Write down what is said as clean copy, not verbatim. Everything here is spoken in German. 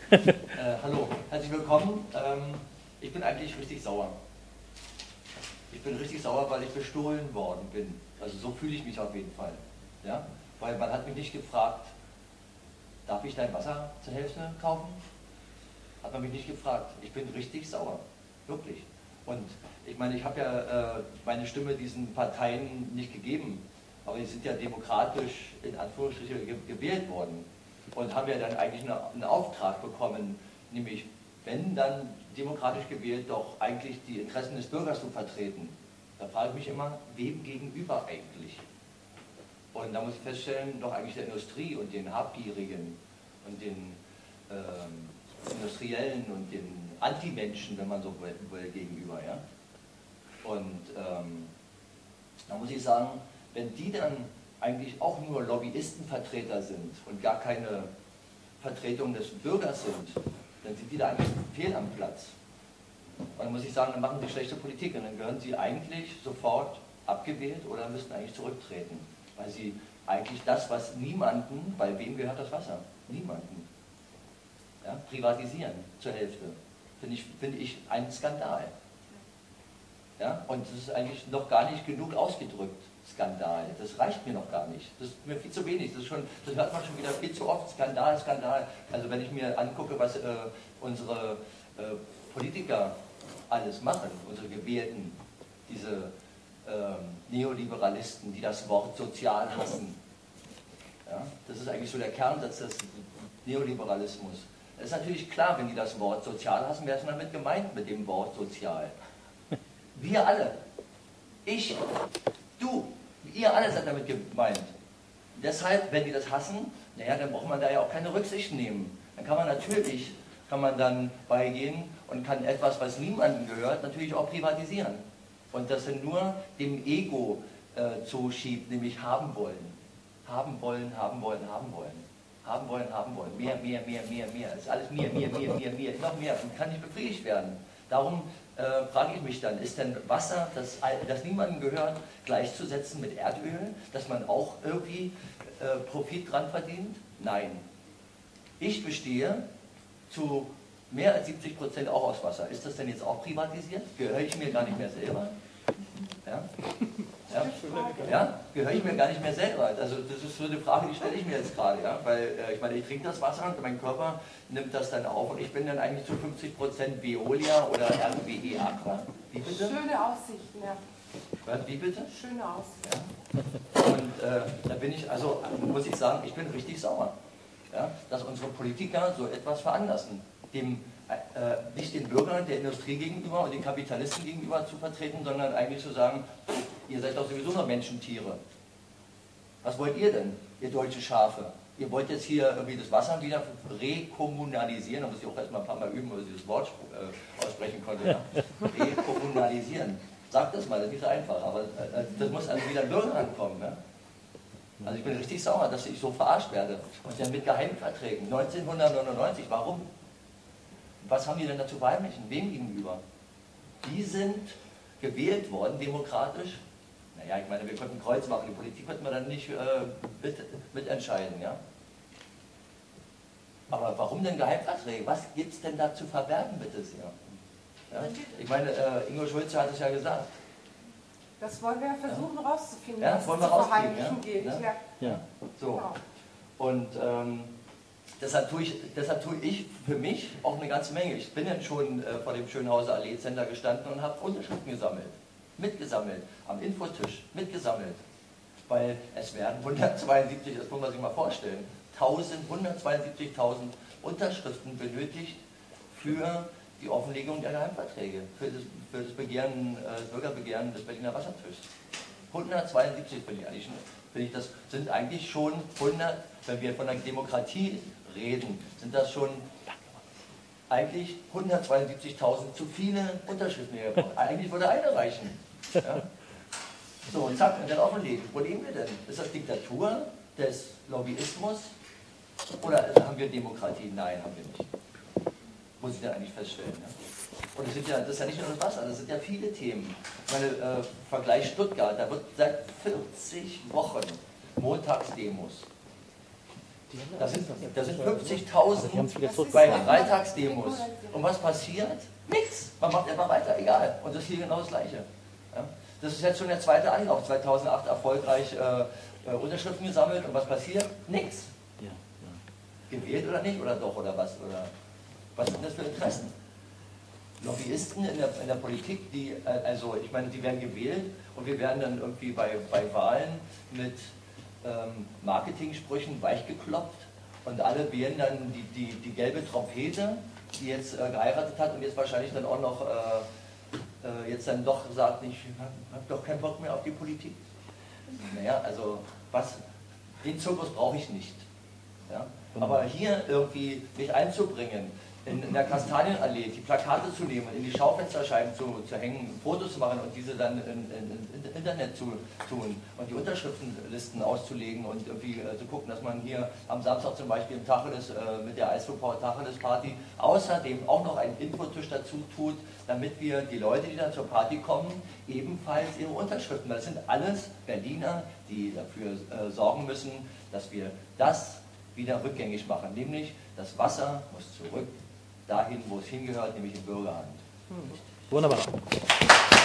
Hallo, herzlich willkommen. Ich bin eigentlich richtig sauer. Ich bin richtig sauer, weil ich bestohlen worden bin. Also so fühle ich mich auf jeden Fall. Ja? Weil man hat mich nicht gefragt, darf ich dein Wasser zur Hälfte kaufen? Hat man mich nicht gefragt. Ich bin richtig sauer. Wirklich. Und ich meine, ich habe ja meine Stimme diesen Parteien nicht gegeben. Aber die sind ja demokratisch in Anführungsstrichen gewählt worden. Und haben ja dann eigentlich einen Auftrag bekommen, nämlich, wenn dann demokratisch gewählt, doch eigentlich die Interessen des Bürgers zu vertreten. Da frage ich mich immer, wem gegenüber eigentlich? Und da muss ich feststellen, doch eigentlich der Industrie und den Habgierigen und den Industriellen und den Antimenschen, wenn man so will, gegenüber. Ja? Und da muss ich sagen, wenn die dann eigentlich auch nur Lobbyistenvertreter sind und gar keine Vertretung des Bürgers sind, dann sind die da eigentlich fehl am Platz. Und dann muss ich sagen, dann machen sie schlechte Politik und dann gehören sie eigentlich sofort abgewählt oder müssten eigentlich zurücktreten. Weil sie eigentlich das, was niemanden, bei wem gehört das Wasser? Niemanden. Ja, privatisieren zur Hälfte. Finde ich ein Skandal. Ja, und das ist eigentlich noch gar nicht genug ausgedrückt. Skandal. Das reicht mir noch gar nicht. Das ist mir viel zu wenig. Das hört man schon wieder viel zu oft. Skandal, Skandal. Also wenn ich mir angucke, was unsere Politiker alles machen, unsere Gewählten, diese Neoliberalisten, die das Wort sozial hassen. Ja, das ist eigentlich so der Kernsatz des Neoliberalismus. Es ist natürlich klar, wenn die das Wort sozial hassen, wer ist denn damit gemeint mit dem Wort sozial? Wir alle. Ich. Du, ihr alle seid damit gemeint. Deshalb, wenn die das hassen, naja, dann braucht man da ja auch keine Rücksicht nehmen. Dann kann man dann beigehen und kann etwas, was niemandem gehört, natürlich auch privatisieren. Und das dann nur dem Ego zuschiebt, nämlich haben wollen. Haben wollen, haben wollen, haben wollen. Haben wollen, haben wollen. Mehr, mehr, mehr, mehr, mehr. Es ist alles mehr, mehr, mehr, mehr, mehr. Noch mehr. Und kann nicht befriedigt werden. Darum frage ich mich dann, ist denn Wasser, das niemandem gehört, gleichzusetzen mit Erdöl, dass man auch irgendwie Profit dran verdient? Nein. Ich bestehe zu mehr als 70% auch aus Wasser. Ist das denn jetzt auch privatisiert? Gehöre ich mir gar nicht mehr selber? Ja? Ja? Ja? Gehöre ich mir gar nicht mehr selber? Also das ist so eine Frage, die stelle ich mir jetzt gerade. Ja? Weil ich meine, ich trinke das Wasser und mein Körper nimmt das dann auf und ich bin dann eigentlich zu 50% Veolia oder RWE Aqua. Wie bitte? Schöne Aussichten, ja. Was, wie bitte? Schöne Aussichten. Ja? Und da bin ich, also muss ich sagen, ich bin richtig sauer, ja? Dass unsere Politiker so etwas veranlassen. Nicht den Bürgern der Industrie gegenüber und den Kapitalisten gegenüber zu vertreten, sondern eigentlich zu sagen, ihr seid doch sowieso noch Menschentiere. Was wollt ihr denn, ihr deutsche Schafe? Ihr wollt jetzt hier irgendwie das Wasser wieder rekommunalisieren, da muss ich auch erstmal ein paar Mal üben, bis ich das Wort aussprechen konnte. Ja? Rekommunalisieren. Sagt das mal, das ist nicht so einfach, aber das muss also wieder Bürgern ankommen. Ja? Also ich bin richtig sauer, dass ich so verarscht werde. Und dann mit Geheimverträgen. 1999, warum? Was haben die denn dazu verheimlichen? Wem gegenüber? Die sind gewählt worden, demokratisch. Naja, ich meine, wir konnten Kreuz machen, die Politik konnten wir dann nicht mitentscheiden. Ja? Aber warum denn Geheimverträge? Was gibt es denn da zu verbergen, bitte sehr? Ja? Ich meine, Ingo Schulze hat es ja gesagt. Das wollen wir versuchen rauszufinden, ja, was wollen zu wir verheimlichen geht. Ja? Ja. So. Genau. Und deshalb tue ich für mich auch eine ganze Menge. Ich bin dann schon vor dem Schönhauser Allee-Center gestanden und habe Unterschriften gesammelt. Mitgesammelt. Am Infotisch. Mitgesammelt. Weil es werden 172, das muss man sich mal vorstellen, 172.000 Unterschriften benötigt für die Offenlegung der Geheimverträge. Für das Bürgerbegehren des Berliner Wassertischs. 172 das sind eigentlich schon 100, wenn wir von der Demokratie reden, sind das schon eigentlich 172.000 zu viele Unterschriften hier gebraucht. Eigentlich würde eine reichen. Ja? So, zack, und dann offenlegen. Wo leben wir denn? Ist das Diktatur des Lobbyismus? Oder haben wir Demokratie? Nein, haben wir nicht. Muss ich dann eigentlich feststellen. Ja? Und das ist ja nicht nur das Wasser, das sind ja viele Themen. Ich meine, Vergleich Stuttgart, da wird seit 40 Wochen Montagsdemos. Da sind 50.000 Das ist bei eine Freitagsdemos. Spekulation. Und was passiert? Nichts. Man macht einfach weiter, egal. Und das ist hier genau das Gleiche. Ja? Das ist jetzt schon der zweite Anlauf. 2008 erfolgreich Unterschriften gesammelt. Und was passiert? Nichts. Gewählt oder nicht? Oder doch? Oder was? Oder was sind das für Interessen? Lobbyisten in der Politik, die, also ich meine, die werden gewählt und wir werden dann irgendwie bei Wahlen mit Marketing-Sprüchen weichgeklopft und alle wählen dann die gelbe Trompete, die jetzt geheiratet hat und jetzt wahrscheinlich dann auch noch jetzt dann doch sagt, ich habe doch keinen Bock mehr auf die Politik. Naja, also den Zirkus brauche ich nicht. Ja? Aber hier irgendwie mich einzubringen, in der Kastanienallee die Plakate zu nehmen und in die Schaufensterscheiben zu hängen, Fotos zu machen und diese dann in Internet zu tun und die Unterschriftenlisten auszulegen und irgendwie zu gucken, dass man hier am Samstag zum Beispiel im Tacheles mit der Eisfuhrpower Tacheles Party außerdem auch noch einen Infotisch dazu tut, damit wir die Leute, die dann zur Party kommen, ebenfalls ihre Unterschriften, weil das sind alles Berliner, die dafür sorgen müssen, dass wir das wieder rückgängig machen, nämlich das Wasser muss zurück dahin, wo es hingehört, nämlich in Bürgerhand. Wunderbar.